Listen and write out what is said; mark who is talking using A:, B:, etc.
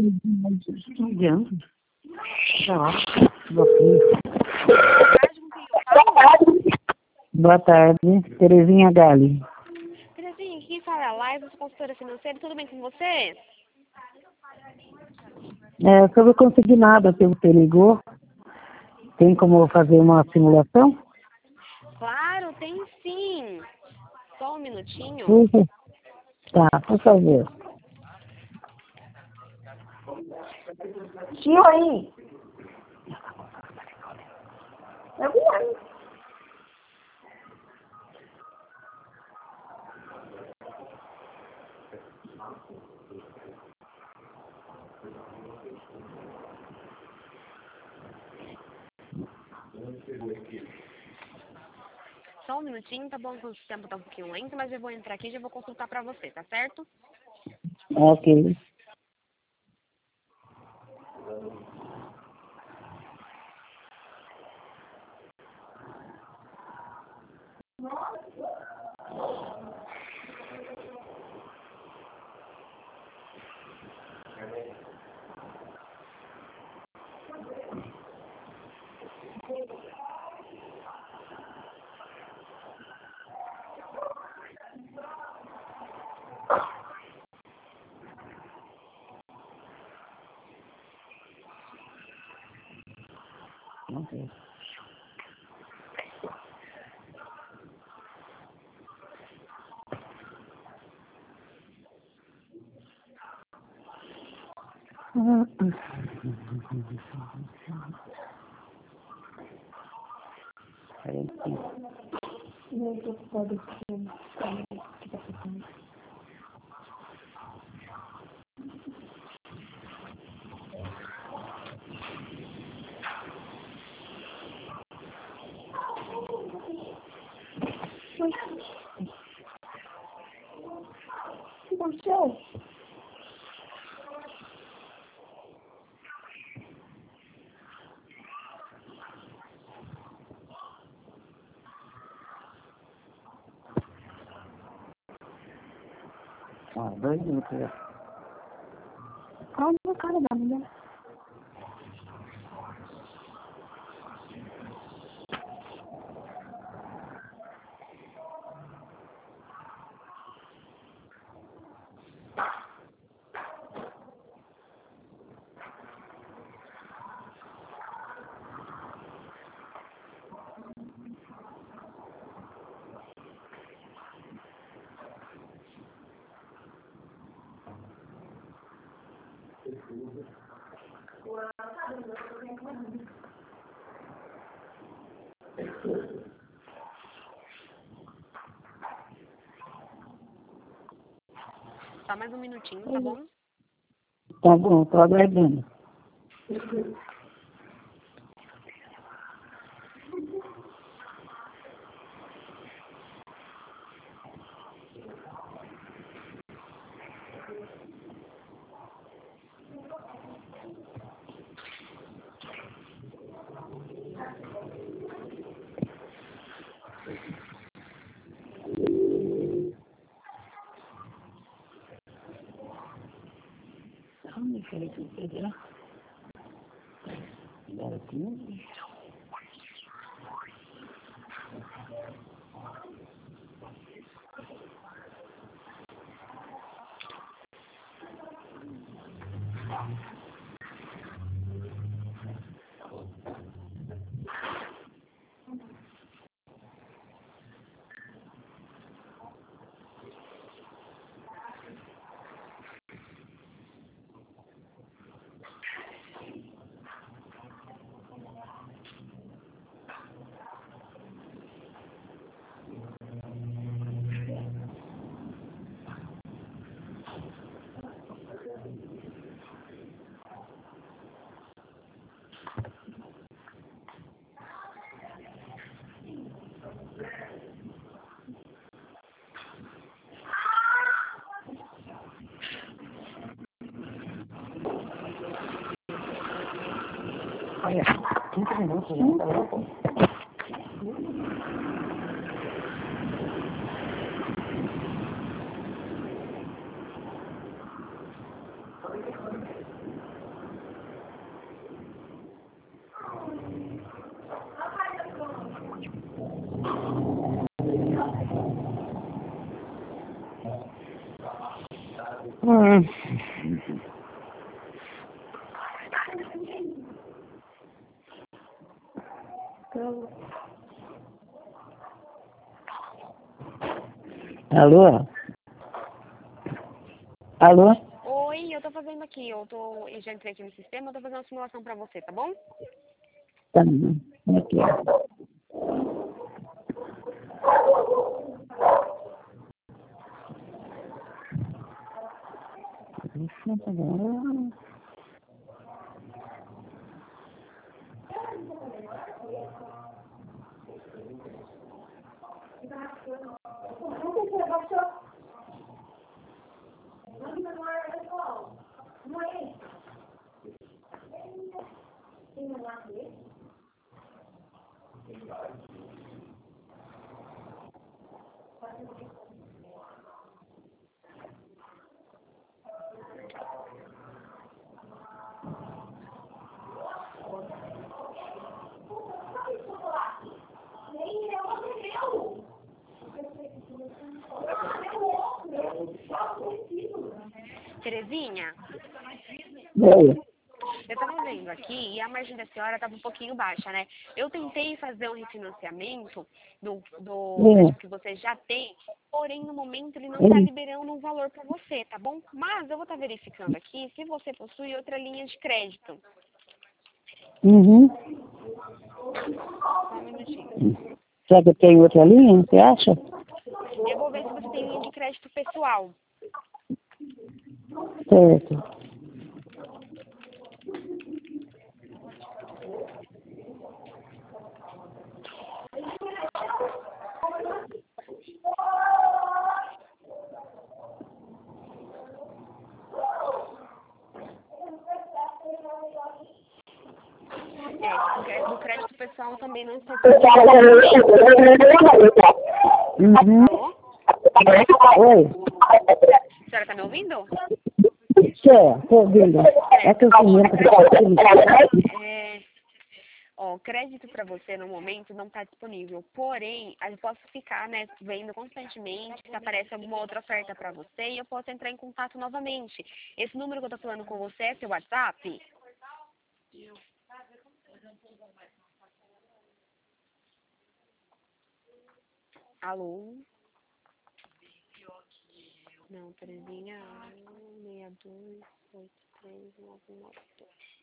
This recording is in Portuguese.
A: Ligando. Já. Você. Boa tarde, Terezinha Gali.
B: Terezinha, aqui fala a Laís, consultora financeira, tudo bem com você?
A: Sobre o consignado que você ligou, tem como fazer uma simulação?
B: Claro, tem sim. Só um minutinho.
A: Tá, por favor.
C: Tio aí. Eu vi aí.
B: Só um minutinho, tá bom? O tempo tá um pouquinho lento, mas eu vou entrar aqui e já vou consultar pra você, tá certo?
A: Ok. Ok.
C: O que aconteceu?
A: Ah, 2 minutos já.
C: Calma, cara da mulher.
B: Só mais um minutinho, tá bom?
A: Tá bom, tô aguardando. Onde foi que você deu? Agora aqui. Olha, 15 minutos já, tá bom? Hum. Alô? Alô?
B: Oi, eu tô fazendo aqui, eu já entrei aqui no sistema, eu tô fazendo uma simulação pra você, tá bom?
A: Tá bom. Aqui, ó.
B: Terezinha,
A: Oi.
B: eu tava vendo aqui e a margem da senhora tava um pouquinho baixa, né? Eu tentei fazer um refinanciamento do crédito que você já tem, porém no momento ele não tá liberando um valor pra você, tá bom? Mas eu vou estar verificando aqui se você possui outra linha de crédito.
A: Uhum.
B: Só um minutinho.
A: Será que eu tenho outra linha? Você acha?
B: Eu vou ver se você tem linha de crédito pessoal.
A: Certo.
B: Do crédito pessoal também não está.
A: Uhum.
B: Alô?
A: Oi.
B: A senhora tá me ouvindo?
A: Tô ouvindo. É que eu conheço.
B: Ó, crédito para você no momento não está disponível. Porém, eu posso ficar, né, vendo constantemente se aparece alguma outra oferta para você e eu posso entrar em contato novamente. Esse número que eu tô falando com você é seu WhatsApp? Alô? Não, Terezinha, 628399.